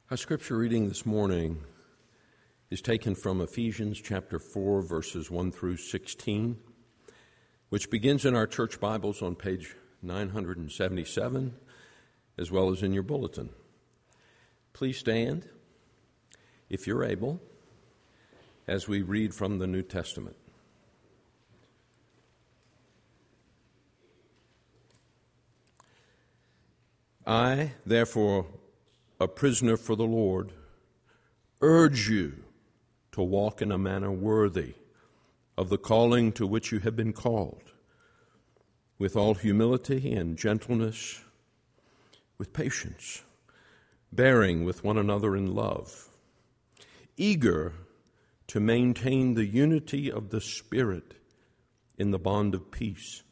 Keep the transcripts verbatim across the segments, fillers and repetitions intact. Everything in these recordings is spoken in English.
Our scripture reading this morning is taken from Ephesians chapter four, verses one through sixteen, which begins in our church Bibles on page nine seventy-seven, as well as in your bulletin. Please stand, if you're able, as we read from the New Testament. I, therefore, a prisoner for the Lord, urge you to walk in a manner worthy of the calling to which you have been called, with all humility and gentleness, with patience, bearing with one another in love, eager to maintain the unity of the Spirit in the bond of peace.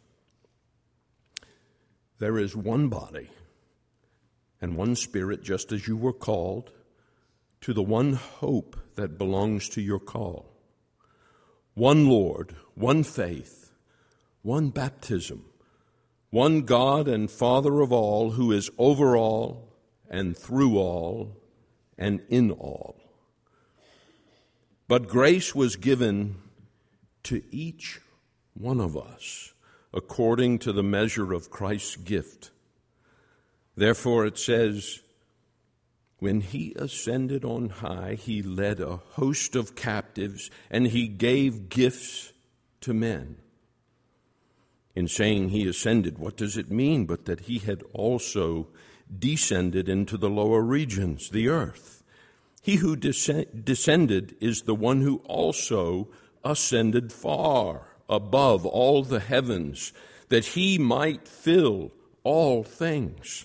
There is one body and one Spirit, just as you were called, to the one hope that belongs to your call. One Lord, one faith, one baptism, one God and Father of all, who is over all and through all and in all. But grace was given to each one of us according to the measure of Christ's gift. Therefore it says, when he ascended on high, he led a host of captives, and he gave gifts to men. In saying he ascended, what does it mean but that he had also descended into the lower regions, the earth? He who descend, descended is the one who also ascended far above all the heavens, that he might fill all things.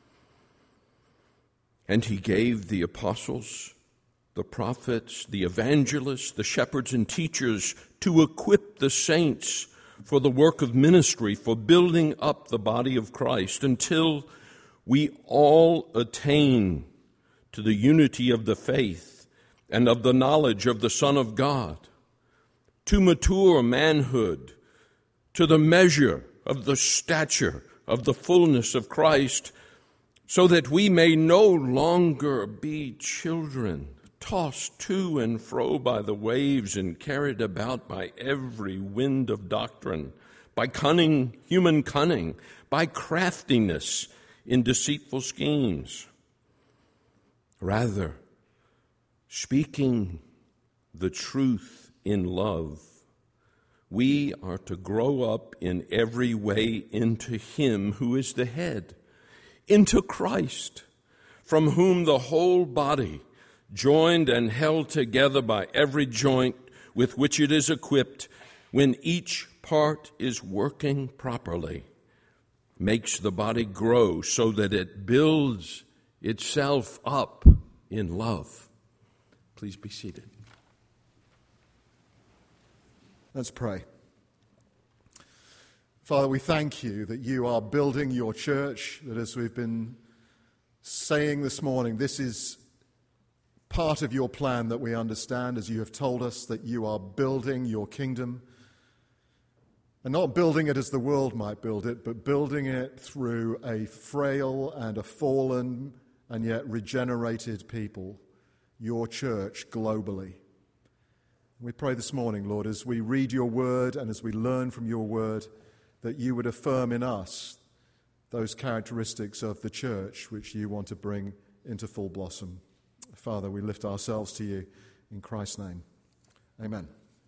And he gave the apostles, the prophets, the evangelists, the shepherds and teachers to equip the saints for the work of ministry, for building up the body of Christ, until we all attain to the unity of the faith and of the knowledge of the Son of God, to mature manhood, to the measure of the stature of the fullness of Christ, so that we may no longer be children, tossed to and fro by the waves and carried about by every wind of doctrine, by cunning, human cunning, by craftiness in deceitful schemes. Rather, speaking the truth in love, we are to grow up in every way into Him who is the head, into Christ, from whom the whole body, joined and held together by every joint with which it is equipped, when each part is working properly, makes the body grow so that it builds itself up in love. Please be seated. Let's pray. Father, we thank you that you are building your church, that as we've been saying this morning, this is part of your plan that we understand, as you have told us that you are building your kingdom, and not building it as the world might build it, but building it through a frail and a fallen and yet regenerated people, your church globally. We pray this morning, Lord, as we read your word and as we learn from your word, that you would affirm in us those characteristics of the church which you want to bring into full blossom. Father, we lift ourselves to you in Christ's name. Amen.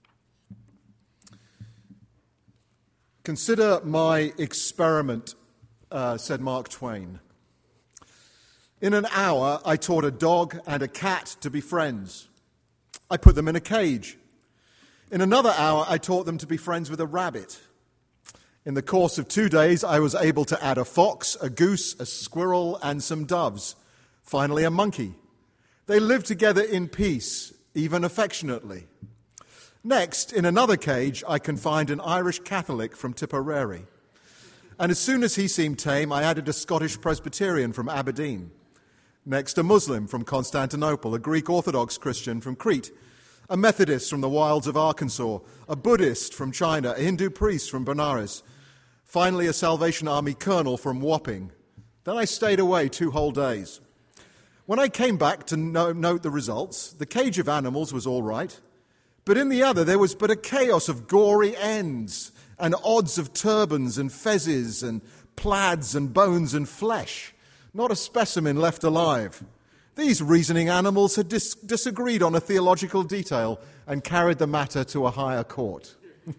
Consider my experiment, uh, said Mark Twain. In an hour, I taught a dog and a cat to be friends. I put them in a cage. In another hour, I taught them to be friends with a rabbit. In the course of two days, I was able to add a fox, a goose, a squirrel, and some doves. Finally, a monkey. They lived together in peace, even affectionately. Next, in another cage, I confined an Irish Catholic from Tipperary. And as soon as he seemed tame, I added a Scottish Presbyterian from Aberdeen. Next, a Muslim from Constantinople, a Greek Orthodox Christian from Crete, a Methodist from the wilds of Arkansas, a Buddhist from China, a Hindu priest from Benares, finally a Salvation Army colonel from Wapping. Then I stayed away two whole days. When I came back to no- note the results, the cage of animals was all right, but in the other there was but a chaos of gory ends and odds of turbans and fezzes and plaids and bones and flesh, not a specimen left alive. These reasoning animals had dis- disagreed on a theological detail and carried the matter to a higher court.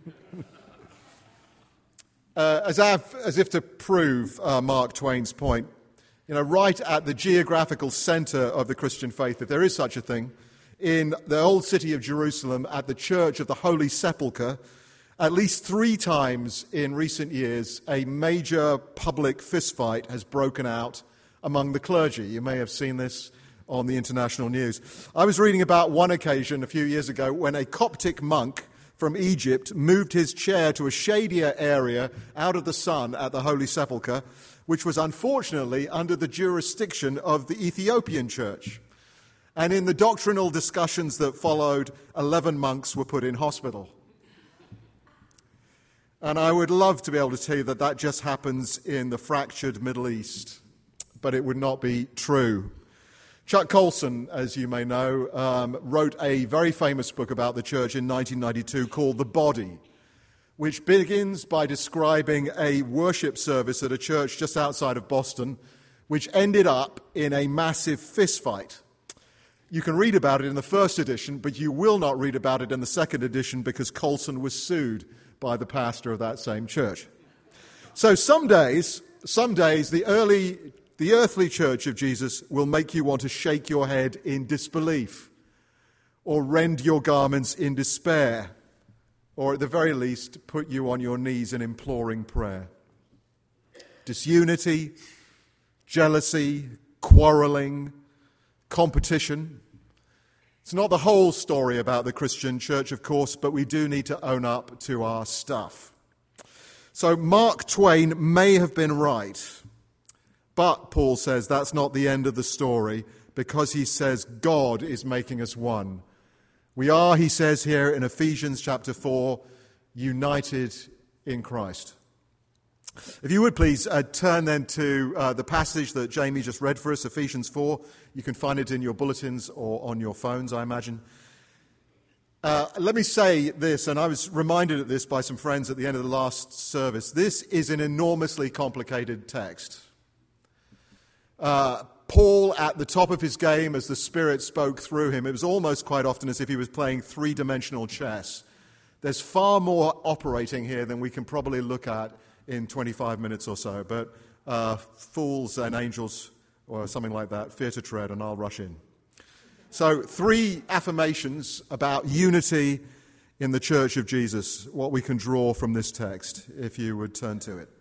uh, as, I've, as if to prove uh, Mark Twain's point, you know, right at the geographical center of the Christian faith, if there is such a thing, in the old city of Jerusalem, at the Church of the Holy Sepulchre, at least three times in recent years, a major public fistfight has broken out among the clergy. You may have seen this on the international news. I was reading about one occasion a few years ago when a Coptic monk from Egypt moved his chair to a shadier area out of the sun at the Holy Sepulchre, which was unfortunately under the jurisdiction of the Ethiopian church. And in the doctrinal discussions that followed, eleven monks were put in hospital. And I would love to be able to tell you that that just happens in the fractured Middle East, but it would not be true. Chuck Colson, as you may know, um, wrote a very famous book about the church in nineteen ninety-two called The Body, which begins by describing a worship service at a church just outside of Boston, which ended up in a massive fistfight. You can read about it in the first edition, but you will not read about it in the second edition because Colson was sued by the pastor of that same church. So some days, some days, the early, the earthly church of Jesus will make you want to shake your head in disbelief, or rend your garments in despair, or at the very least, put you on your knees in imploring prayer. Disunity, jealousy, quarreling, competition. It's not the whole story about the Christian church, of course, but we do need to own up to our stuff. So Mark Twain may have been right, but Paul says that's not the end of the story, because he says God is making us one. We are, he says here in Ephesians chapter four, united in Christ. If you would please uh, turn then to uh, the passage that Jamie just read for us, Ephesians four. You can find it in your bulletins or on your phones, I imagine. Uh, let me say this, and I was reminded of this by some friends at the end of the last service. This is an enormously complicated text. Uh, Paul, at the top of his game, as the Spirit spoke through him, it was almost quite often as if he was playing three-dimensional chess. There's far more operating here than we can probably look at in twenty-five minutes or so, but uh, fools and angels, or something like that, fear to tread, and I'll rush in. So, three affirmations about unity in the Church of Jesus, what we can draw from this text, if you would turn to it.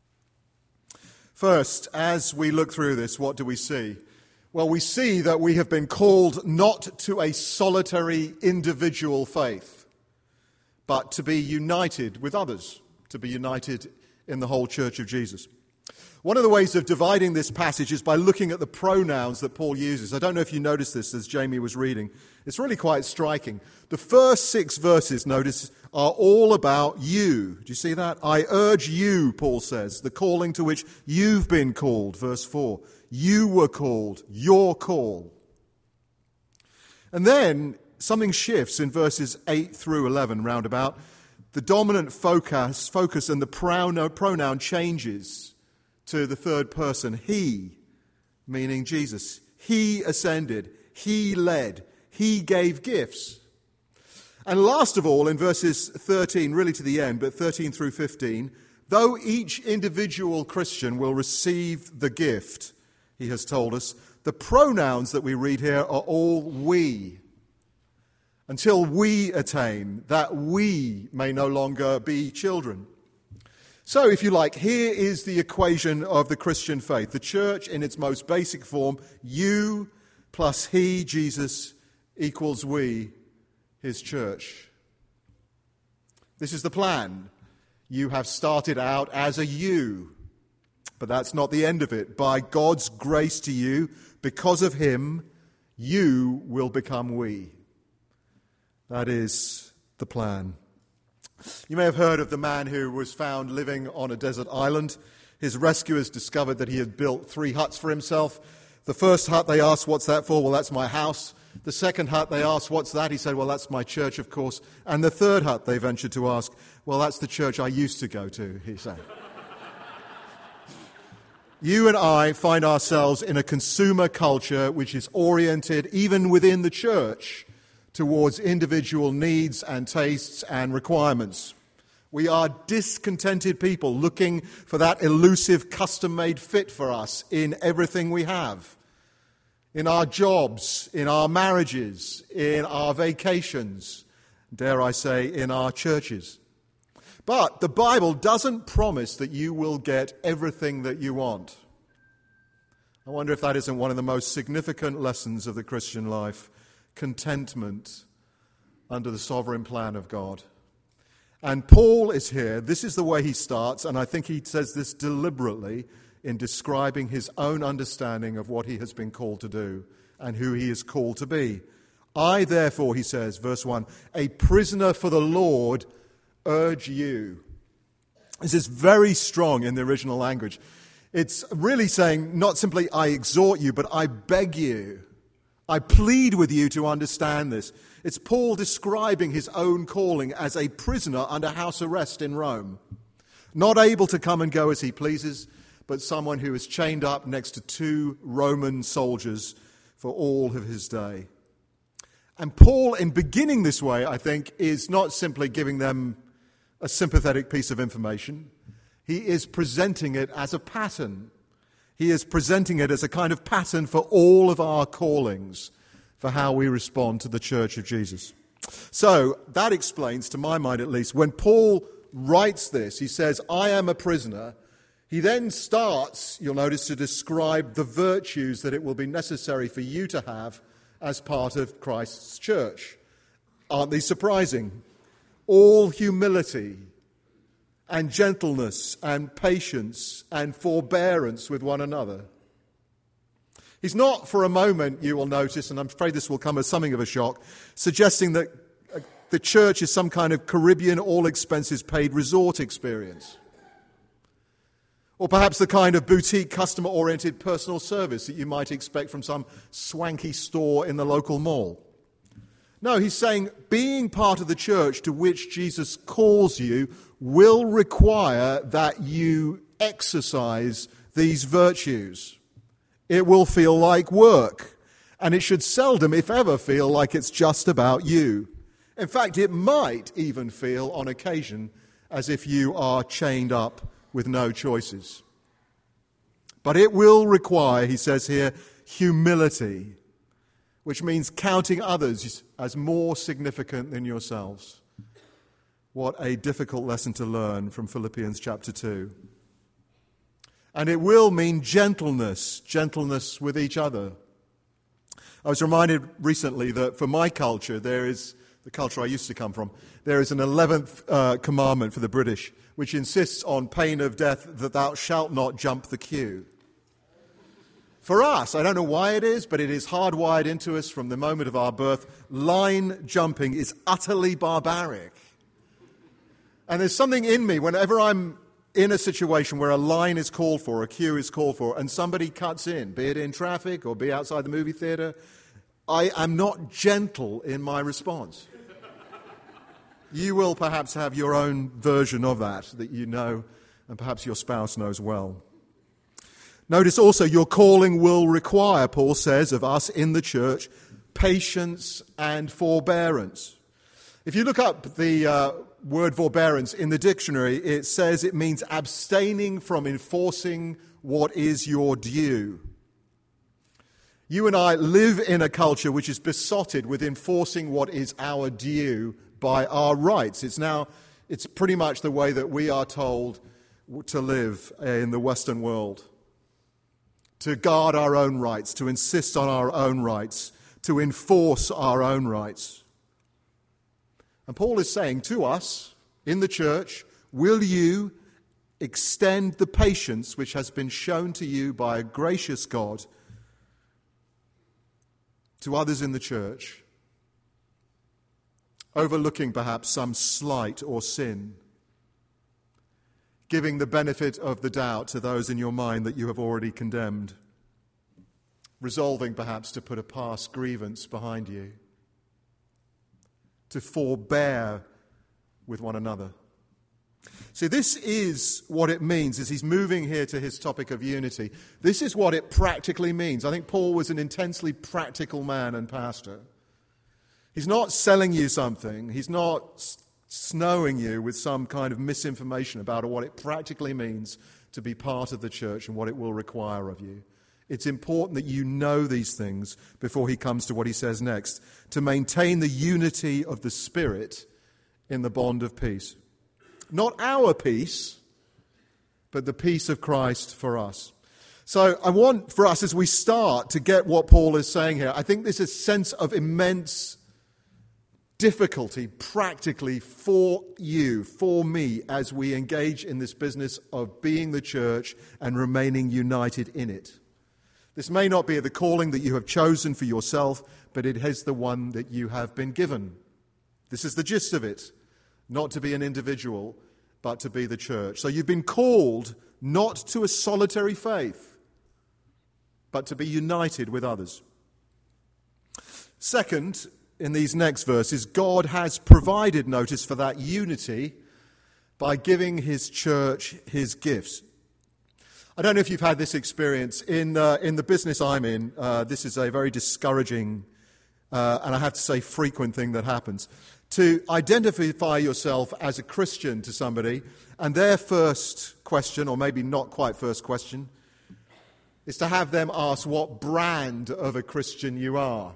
First, as we look through this, what do we see? Well, we see that we have been called not to a solitary individual faith, but to be united with others, to be united in the whole Church of Jesus. One of the ways of dividing this passage is by looking at the pronouns that Paul uses. I don't know if you noticed this as Jamie was reading. It's really quite striking. The first six verses, notice, are all about you. Do you see that? I urge you, Paul says, the calling to which you've been called, verse four. You were called, your call. And then something shifts in verses eight through eleven, roundabout. The dominant focus, focus and the pronoun, pronoun changes to the third person, he, meaning Jesus. He ascended, he led, he gave gifts. And last of all, in verses thirteen, really to the end, but thirteen through fifteen, though each individual Christian will receive the gift, he has told us, the pronouns that we read here are all we. Until we attain, that we may no longer be children. So, if you like, here is the equation of the Christian faith. The church in its most basic form, you plus he, Jesus, equals we, his church. This is the plan. You have started out as a you, but that's not the end of it. By God's grace to you, because of him, you will become we. That is the plan. You may have heard of the man who was found living on a desert island. His rescuers discovered that he had built three huts for himself, The first hut they asked, what's that for? Well, that's my house. The second hut they asked, what's that? He said, well, that's my church, of course. And the third hut they ventured to ask, well, that's the church I used to go to, he said. You and I find ourselves in a consumer culture which is oriented, even within the church, towards individual needs and tastes and requirements. We are discontented people looking for that elusive custom-made fit for us in everything we have. In our jobs, in our marriages, in our vacations, dare I say, in our churches. But the Bible doesn't promise that you will get everything that you want. I wonder if that isn't one of the most significant lessons of the Christian life, contentment under the sovereign plan of God. And Paul is here. This is the way he starts, and I think he says this deliberately in describing his own understanding of what he has been called to do and who he is called to be. I, therefore, he says, verse one, a prisoner for the Lord, urge you. This is very strong in the original language. It's really saying not simply I exhort you, but I beg you. I plead with you to understand this. It's Paul describing his own calling as a prisoner under house arrest in Rome. Not able to come and go as he pleases, but someone who is chained up next to two Roman soldiers for all of his day. And Paul, in beginning this way, I think, is not simply giving them a sympathetic piece of information. He is presenting it as a pattern. He is presenting it as a kind of pattern for all of our callings, for how we respond to the Church of Jesus. So that explains, to my mind at least, when Paul writes this, he says, I am a prisoner. He then starts, you'll notice, to describe the virtues that it will be necessary for you to have as part of Christ's church. Aren't these surprising? All humility and gentleness and patience and forbearance with one another. He's not for a moment, you will notice, and I'm afraid this will come as something of a shock, suggesting that the church is some kind of Caribbean all-expenses-paid resort experience. Or perhaps the kind of boutique, customer-oriented personal service that you might expect from some swanky store in the local mall. No, he's saying being part of the church to which Jesus calls you will require that you exercise these virtues. It will feel like work, and it should seldom, if ever, feel like it's just about you. In fact, it might even feel on occasion as if you are chained up with no choices. But it will require, he says here, humility, which means counting others as more significant than yourselves. What a difficult lesson to learn from Philippians chapter two. And it will mean gentleness, gentleness with each other. I was reminded recently that for my culture, there is, the culture I used to come from, there is an eleventh uh, commandment for the British, which insists on pain of death that thou shalt not jump the queue. For us, I don't know why it is, but it is hardwired into us from the moment of our birth. Line jumping is utterly barbaric. And there's something in me whenever I'm in a situation where a line is called for, a queue is called for, and somebody cuts in, be it in traffic or be outside the movie theater, I am not gentle in my response. You will perhaps have your own version of that, that you know, and perhaps your spouse knows well. Notice also your calling will require, Paul says, of us in the church, patience and forbearance. If you look up the uh, word forbearance in the dictionary, it says it means abstaining from enforcing what is your due. You and I live in a culture which is besotted with enforcing what is our due by our rights. It's now, it's pretty much the way that we are told to live in the Western world. To guard our own rights, to insist on our own rights, to enforce our own rights. And Paul is saying to us in the church, will you extend the patience which has been shown to you by a gracious God to others in the church, overlooking perhaps some slight or sin, giving the benefit of the doubt to those in your mind that you have already condemned? resolving perhaps to put a past grievance behind you, to forbear with one another. See, this is what it means as he's moving here to his topic of unity. This is what it practically means. I think Paul was an intensely practical man and pastor. He's not selling you something. He's not snowing you with some kind of misinformation about what it practically means to be part of the church and what it will require of you. It's important that you know these things before he comes to what he says next, to maintain the unity of the Spirit in the bond of peace. Not our peace, but the peace of Christ for us. So I want for us, as we start to get what Paul is saying here, I think there's a sense of immense difficulty practically for you, for me, as we engage in this business of being the church and remaining united in it. This may not be the calling that you have chosen for yourself, but it is the one that you have been given. This is the gist of it. Not to be an individual, but to be the church. So you've been called not to a solitary faith, but to be united with others. Second, in these next verses, God has provided, notice, for that unity by giving his church his gifts. I don't know if you've had this experience. In, uh, in the business I'm in, uh, this is a very discouraging, uh, and I have to say frequent thing that happens. To identify yourself as a Christian to somebody, and their first question, or maybe not quite first question, is to have them ask what brand of a Christian you are.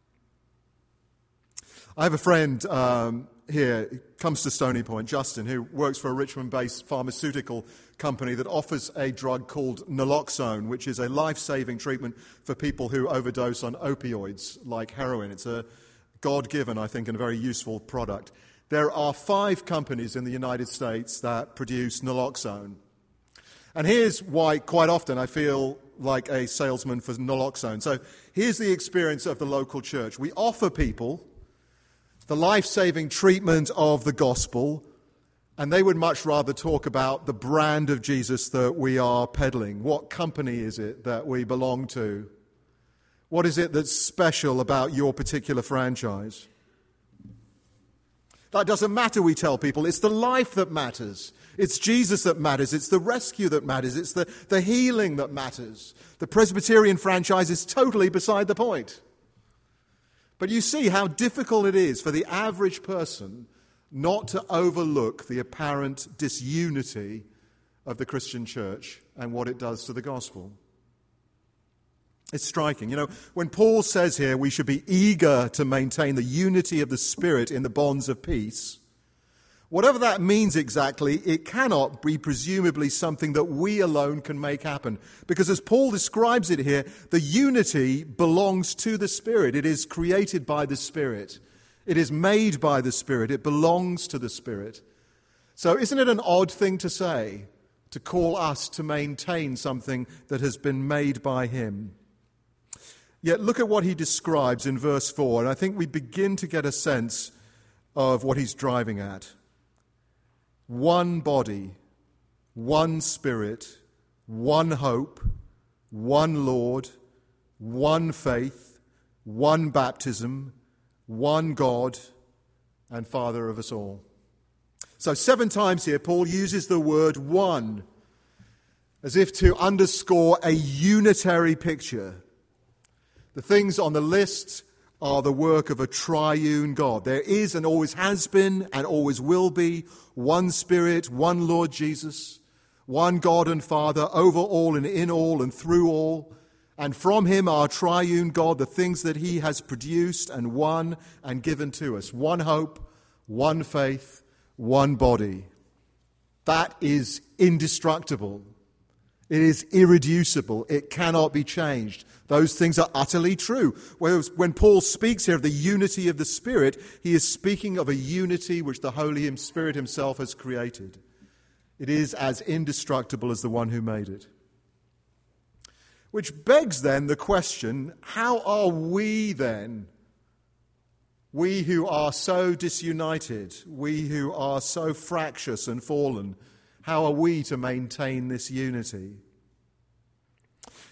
I have a friend um, here, who comes to Stony Point, Justin, who works for a Richmond-based pharmaceutical company that offers a drug called naloxone, which is a life-saving treatment for people who overdose on opioids like heroin. It's a God-given, I think, and a very useful product. There are five companies in the United States that produce naloxone. And here's why quite often I feel like a salesman for naloxone. So here's the experience of the local church. We offer people the life-saving treatment of the gospel, and they would much rather talk about the brand of Jesus that we are peddling. What company is it that we belong to? What is it that's special about your particular franchise? That doesn't matter, we tell people. It's the life that matters. It's Jesus that matters. It's the rescue that matters. It's the, the healing that matters. The Presbyterian franchise is totally beside the point. But you see how difficult it is for the average person not to overlook the apparent disunity of the Christian church and what it does to the gospel. It's striking. You know, when Paul says here we should be eager to maintain the unity of the Spirit in the bonds of peace, whatever that means exactly, it cannot be presumably something that we alone can make happen. Because as Paul describes it here, the unity belongs to the Spirit. It is created by the Spirit. It is made by the Spirit. It belongs to the Spirit. So isn't it an odd thing to say, to call us to maintain something that has been made by him? Yet look at what he describes in verse four, and I think we begin to get a sense of what he's driving at. One body, one Spirit, one hope, one Lord, one faith, one baptism, one God, and Father of us all. So seven times here, Paul uses the word one, as if to underscore a unitary picture. The things on the list are the work of a triune God. There is and always has been and always will be one Spirit, one Lord Jesus, one God and Father, over all and in all and through all. And from him, our triune God, the things that he has produced and won and given to us. One hope, one faith, one body. That is indestructible. It is irreducible. It cannot be changed. Those things are utterly true. Whereas when Paul speaks here of the unity of the Spirit, he is speaking of a unity which the Holy Spirit himself has created. It is as indestructible as the one who made it. Which begs then the question, how are we then, we who are so disunited, we who are so fractious and fallen, how are we to maintain this unity?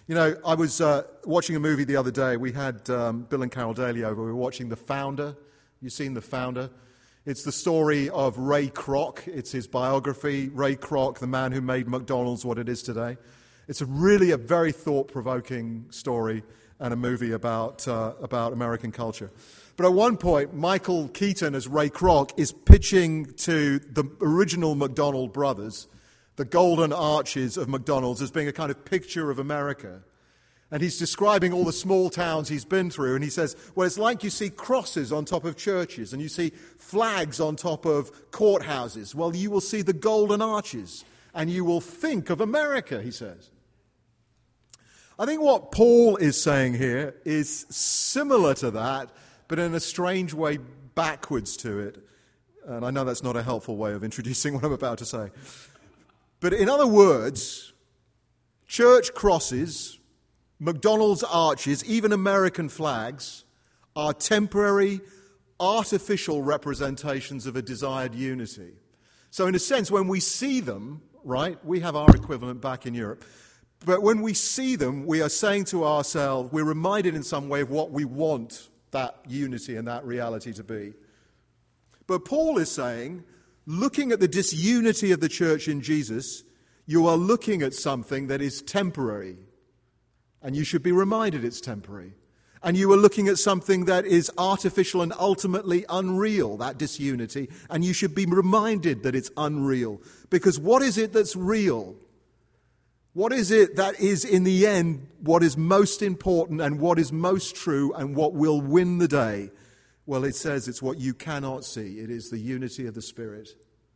You know, I was uh, watching a movie the other day. We had um, Bill and Carol Daly over. We were watching The Founder. You've seen The Founder? It's the story of Ray Kroc. It's his biography, Ray Kroc, the man who made McDonald's what it is today. It's a really a very thought-provoking story and a movie about uh, about American culture. But at one point, Michael Keaton as Ray Kroc is pitching to the original McDonald brothers the golden arches of McDonald's as being a kind of picture of America. And he's describing all the small towns he's been through, and he says, well, it's like you see crosses on top of churches, and you see flags on top of courthouses. Well, you will see the golden arches, and you will think of America, he says. I think what Paul is saying here is similar to that, but in a strange way backwards to it. And I know that's not a helpful way of introducing what I'm about to say. But in other words, church crosses, McDonald's arches, even American flags, are temporary, artificial representations of a desired unity. So in a sense, when we see them, right, we have our equivalent back in Europe, but when we see them, we are saying to ourselves, we're reminded in some way of what we want that unity and that reality to be. But Paul is saying, looking at the disunity of the church in Jesus, you are looking at something that is temporary. And you should be reminded it's temporary. And you are looking at something that is artificial and ultimately unreal, that disunity. And you should be reminded that it's unreal. Because what is it that's real? What is it that is, in the end, what is most important and what is most true and what will win the day? Well, it says it's what you cannot see. It is the unity of the Spirit.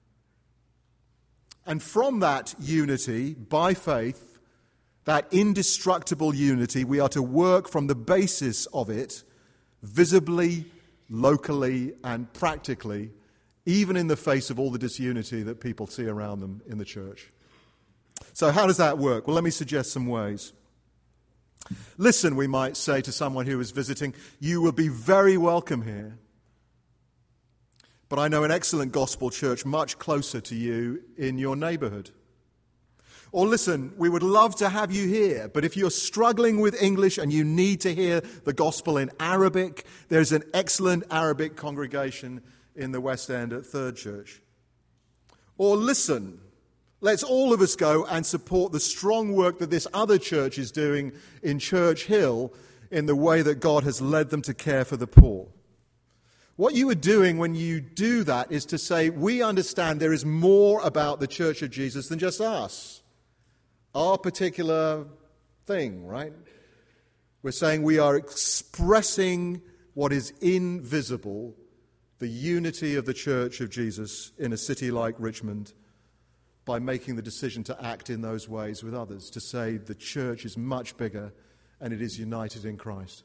And from that unity, by faith, that indestructible unity, we are to work from the basis of it, visibly, locally, and practically, even in the face of all the disunity that people see around them in the church. So how does that work? Well, let me suggest some ways. Listen, we might say to someone who is visiting, you will be very welcome here. But I know an excellent gospel church much closer to you in your neighborhood. Or listen, we would love to have you here, but if you're struggling with English and you need to hear the gospel in Arabic, there's an excellent Arabic congregation in the West End at Third Church. Or listen, let's all of us go and support the strong work that this other church is doing in Church Hill in the way that God has led them to care for the poor. What you are doing when you do that is to say, we understand there is more about the Church of Jesus than just us. Our particular thing, right? We're saying we are expressing what is invisible, the unity of the Church of Jesus in a city like Richmond, by making the decision to act in those ways with others, to say the church is much bigger and it is united in Christ.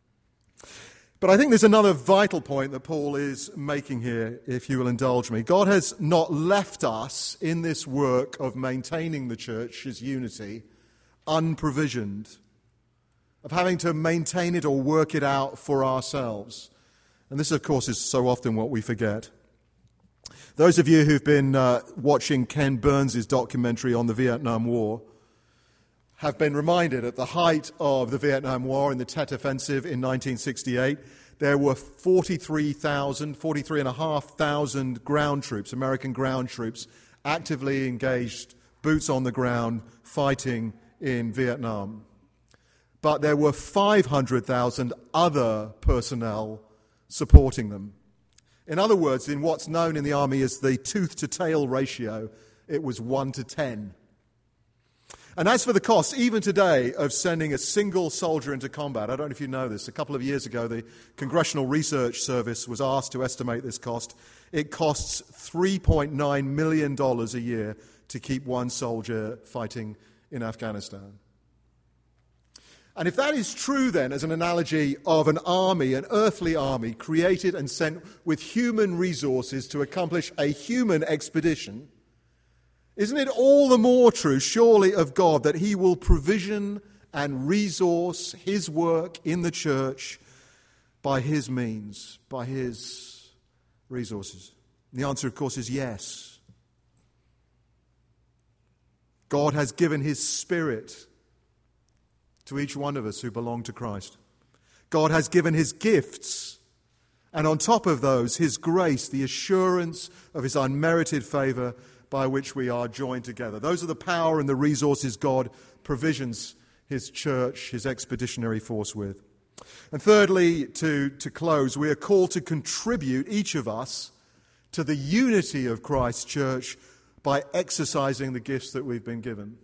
But I think there's another vital point that Paul is making here, if you will indulge me. God has not left us in this work of maintaining the church's unity unprovisioned, of having to maintain it or work it out for ourselves. And this, of course, is so often what we forget. Those of you who've been uh, watching Ken Burns' documentary on the Vietnam War have been reminded at the height of the Vietnam War in the Tet Offensive in nineteen sixty-eight, there were forty-three thousand, forty-three thousand five hundred ground troops, American ground troops, actively engaged, boots on the ground, fighting in Vietnam. But there were five hundred thousand other personnel supporting them. In other words, in what's known in the army as the tooth-to-tail ratio, it was one to ten. And as for the cost, even today, of sending a single soldier into combat, I don't know if you know this, a couple of years ago the Congressional Research Service was asked to estimate this cost. It costs three point nine million dollars a year to keep one soldier fighting in Afghanistan. And if that is true then, as an analogy of an army, an earthly army, created and sent with human resources to accomplish a human expedition, isn't it all the more true, surely, of God that he will provision and resource his work in the church by his means, by his resources? And the answer, of course, is yes. God has given his Spirit to each one of us who belong to Christ. God has given his gifts, and on top of those, his grace, the assurance of his unmerited favor by which we are joined together. Those are the power and the resources God provisions his church, his expeditionary force with. And thirdly, to, to close, we are called to contribute, each of us, to the unity of Christ's church by exercising the gifts that we've been given.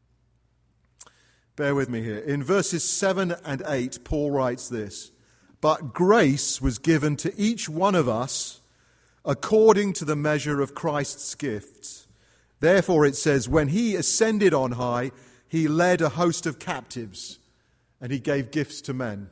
Bear with me here. In verses seven and eight, Paul writes this: "But grace was given to each one of us according to the measure of Christ's gifts. Therefore it says, when he ascended on high, he led a host of captives, and he gave gifts to men."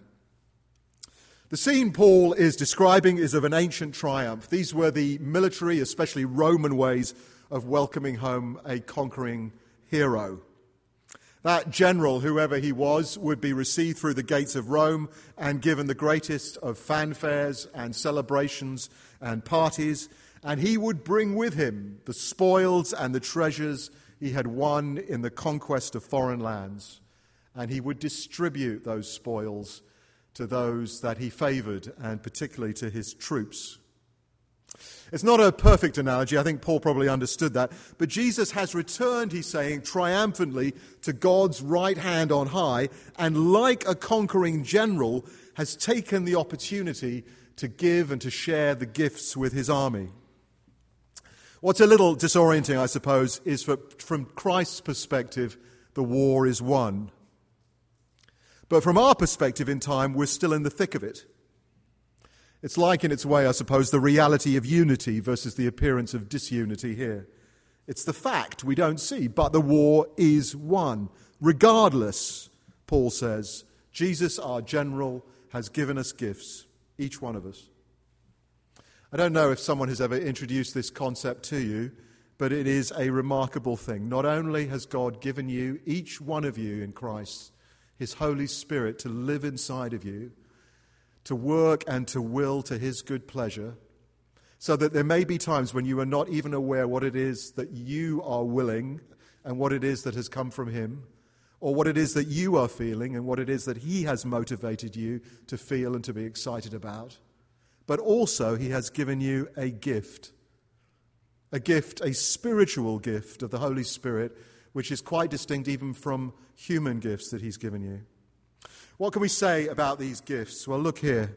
The scene Paul is describing is of an ancient triumph. These were the military, especially Roman ways of welcoming home a conquering hero. That general, whoever he was, would be received through the gates of Rome and given the greatest of fanfares and celebrations and parties, and he would bring with him the spoils and the treasures he had won in the conquest of foreign lands, and he would distribute those spoils to those that he favored, and particularly to his troops. It's not a perfect analogy. I think Paul probably understood that. But Jesus has returned, he's saying, triumphantly to God's right hand on high, and like a conquering general, has taken the opportunity to give and to share the gifts with his army. What's a little disorienting, I suppose, is that from Christ's perspective, the war is won. But from our perspective in time, we're still in the thick of it. It's like, in its way, I suppose, the reality of unity versus the appearance of disunity here. It's the fact we don't see, but the war is won. Regardless, Paul says, Jesus, our general, has given us gifts, each one of us. I don't know if someone has ever introduced this concept to you, but it is a remarkable thing. Not only has God given you, each one of you in Christ, his Holy Spirit to live inside of you, to work and to will to his good pleasure, so that there may be times when you are not even aware what it is that you are willing and what it is that has come from him, or what it is that you are feeling and what it is that he has motivated you to feel and to be excited about. But also he has given you a gift, a gift, a spiritual gift of the Holy Spirit, which is quite distinct even from human gifts that he's given you. What can we say about these gifts? Well, look here.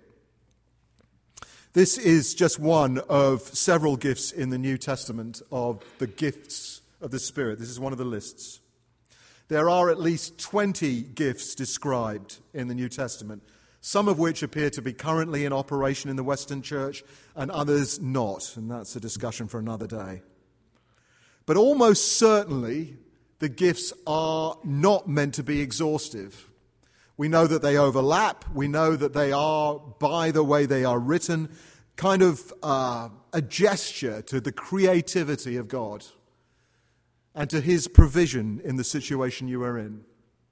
This is just one of several gifts in the New Testament of the gifts of the Spirit. This is one of the lists. There are at least twenty gifts described in the New Testament, some of which appear to be currently in operation in the Western Church and others not, and that's a discussion for another day. But almost certainly, the gifts are not meant to be exhaustive. We know that they overlap. We know that they are, by the way they are written, kind of uh, a gesture to the creativity of God and to his provision in the situation you are in.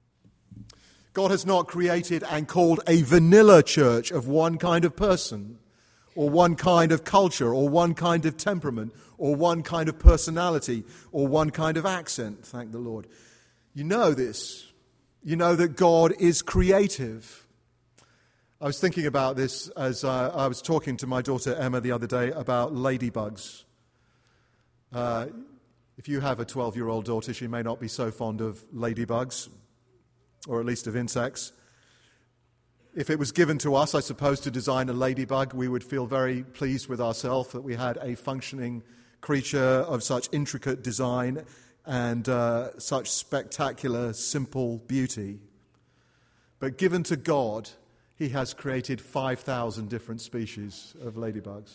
God has not created and called a vanilla church of one kind of person, or one kind of culture, or one kind of temperament, or one kind of personality, or one kind of accent, thank the Lord. You know this. You know that God is creative. I was thinking about this as uh, I was talking to my daughter Emma the other day about ladybugs. Uh, if you have a twelve-year-old daughter, she may not be so fond of ladybugs, or at least of insects. If it was given to us, I suppose, to design a ladybug, we would feel very pleased with ourselves that we had a functioning creature of such intricate design and uh, such spectacular, simple beauty. But given to God, he has created five thousand different species of ladybugs.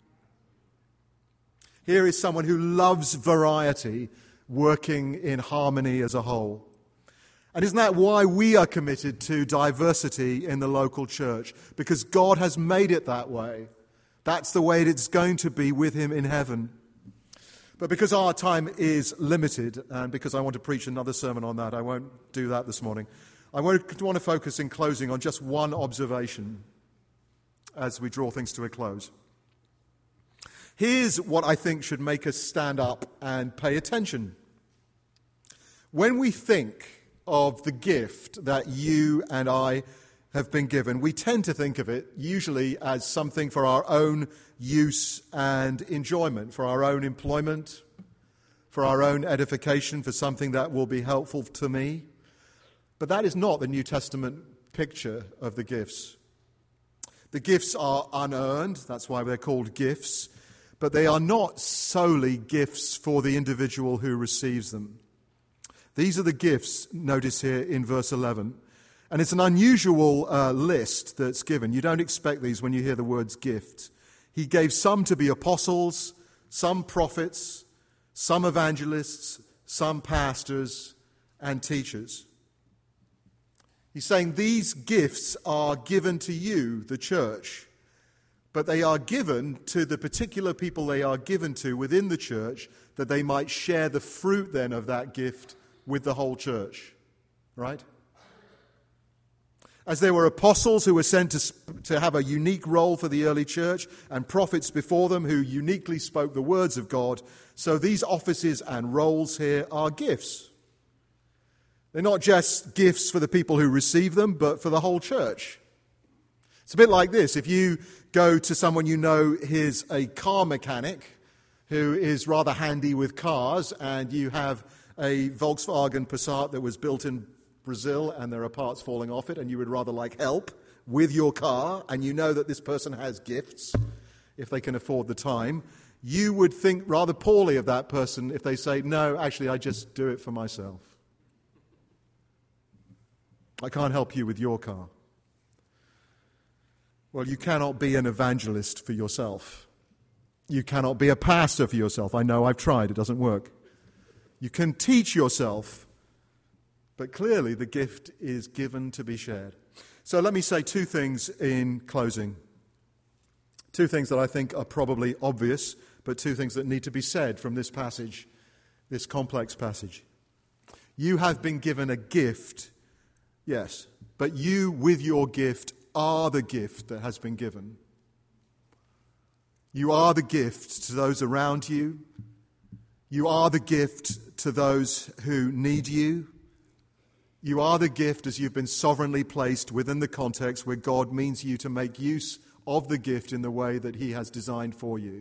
Here is someone who loves variety, working in harmony as a whole. And isn't that why we are committed to diversity in the local church? Because God has made it that way. That's the way it's going to be with him in heaven. But because our time is limited, and because I want to preach another sermon on that, I won't do that this morning. I want to focus in closing on just one observation as we draw things to a close. Here's what I think should make us stand up and pay attention. When we think of the gift that you and I have been given, we tend to think of it usually as something for our own use and enjoyment, for our own employment, for our own edification, for something that will be helpful to me. But that is not the New Testament picture of the gifts. The gifts are unearned, that's why they're called gifts, but they are not solely gifts for the individual who receives them. These are the gifts, notice here in verse eleven. And it's an unusual uh, list that's given. You don't expect these when you hear the words gift. He gave some to be apostles, some prophets, some evangelists, some pastors and teachers. He's saying these gifts are given to you, the church, but they are given to the particular people they are given to within the church, that they might share the fruit then of that gift with the whole church. Right? As there were apostles who were sent to, to have a unique role for the early church, and prophets before them who uniquely spoke the words of God, so these offices and roles here are gifts. They're not just gifts for the people who receive them, but for the whole church. It's a bit like this. If you go to someone you know is a car mechanic who is rather handy with cars, and you have a Volkswagen Passat that was built in Brazil and there are parts falling off it, and you would rather like help with your car, and you know that this person has gifts if they can afford the time, you would think rather poorly of that person if they say, no, actually I just do it for myself. I can't help you with your car. Well, you cannot be an evangelist for yourself. You cannot be a pastor for yourself. I know, I've tried, it doesn't work. You can teach yourself, but clearly the gift is given to be shared. So let me say two things in closing. Two things that I think are probably obvious, but two things that need to be said from this passage, this complex passage. You have been given a gift, yes, but you with your gift are the gift that has been given. You are the gift to those around you. You are the gift to those who need you. You are the gift as you've been sovereignly placed within the context where God means you to make use of the gift in the way that He has designed for you.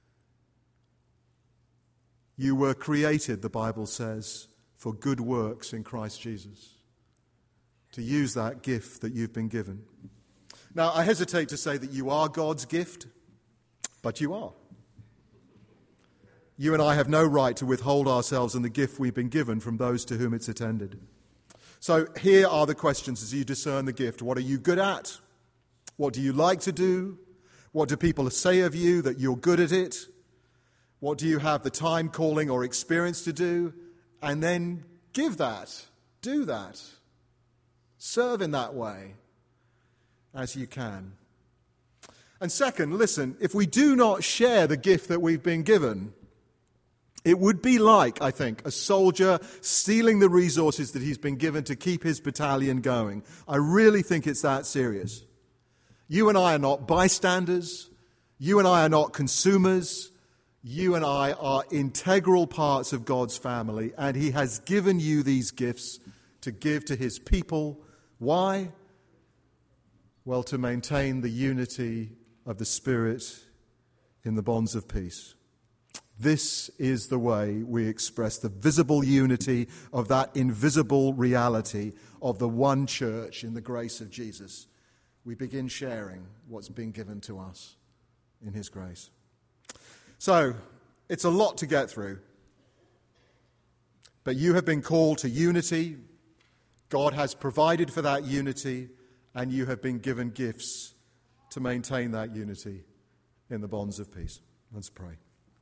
You were created, the Bible says, for good works in Christ Jesus. To use that gift that you've been given. Now, I hesitate to say that you are God's gift, but you are. You and I have no right to withhold ourselves and the gift we've been given from those to whom it's attended. So here are the questions as you discern the gift. What are you good at? What do you like to do? What do people say of you that you're good at it? What do you have the time, calling, or experience to do? And then give that. Do that. Serve in that way as you can. And second, listen, if we do not share the gift that we've been given, it would be like, I think, a soldier stealing the resources that he's been given to keep his battalion going. I really think it's that serious. You and I are not bystanders. You and I are not consumers. You and I are integral parts of God's family, and He has given you these gifts to give to His people. Why? Well, to maintain the unity of the Spirit in the bonds of peace. This is the way we express the visible unity of that invisible reality of the one church in the grace of Jesus. We begin sharing what's been given to us in His grace. So, it's a lot to get through. But you have been called to unity. God has provided for that unity, and you have been given gifts to maintain that unity in the bonds of peace. Let's pray.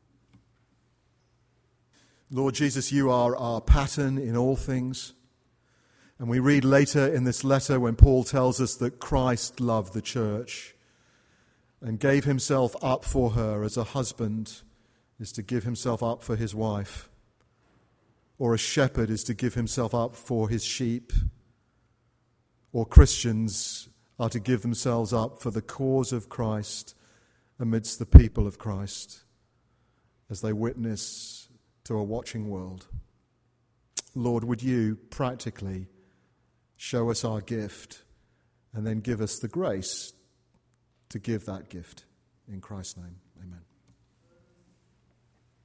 Lord Jesus, you are our pattern in all things. And we read later in this letter when Paul tells us that Christ loved the church and gave himself up for her as a husband is to give himself up for his wife, or a shepherd is to give himself up for his sheep, or Christians are to give themselves up for the cause of Christ amidst the people of Christ as they witness to a watching world. Lord, would you practically show us our gift and then give us the grace to give that gift. In Christ's name, amen.